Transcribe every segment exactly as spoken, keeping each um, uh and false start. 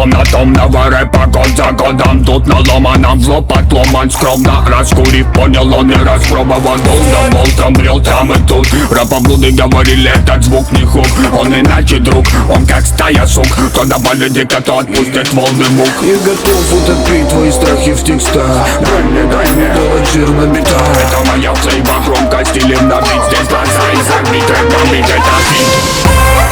Томно-томного рэпа год за годом. Тут наломанном в лоб отломан скромно. Раскурив, понял, он и распробован. Был да бол, там брел, там и тут. Рапоблуды говорили, этот звук не хук. Он иначе друг, он как стая сук. То добавит дико, то отпустит волны мук. И готов утопить твои страхи в текстах. Дай мне, дай мне, делать жир на битах. это моя цейба, громко стилем набить. Здесь глаза и забить, рэп бомбить, это хит.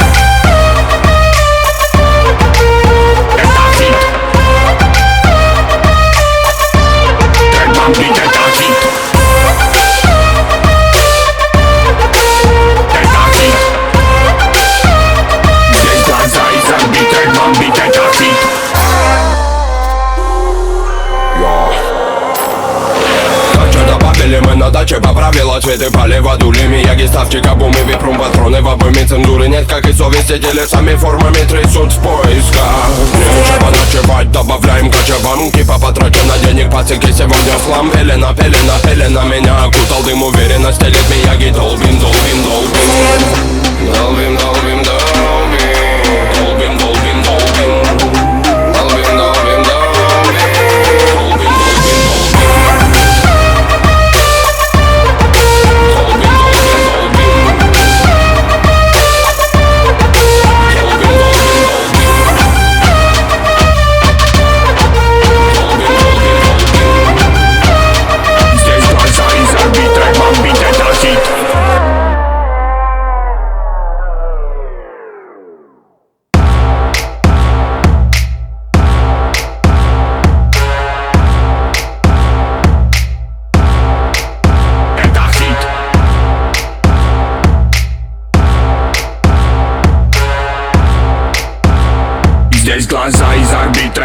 Бомбить, это хит. Это хит. Здесь глаза и забить, рэп бомбить, это хит. Добавили мы на даче, поправила цветы, полива дулями. Яги, ставчика, бумы, випрум, патроны, в обойме цензуры нет, как и совести. Телесами формами трясут в поисках. Нечего ночевать, добавляем кочеванки. По потрачено денег, пацики, сегодня слам. Пелена, пелена, пелена, меня окутал дым, уверенность, телит мияги. Долбим, долбим, долбим. Долбим, долбим, долбим. Долбим, долбим, долбим. Долбим, долбим, долбим. Здесь глаза из орбит,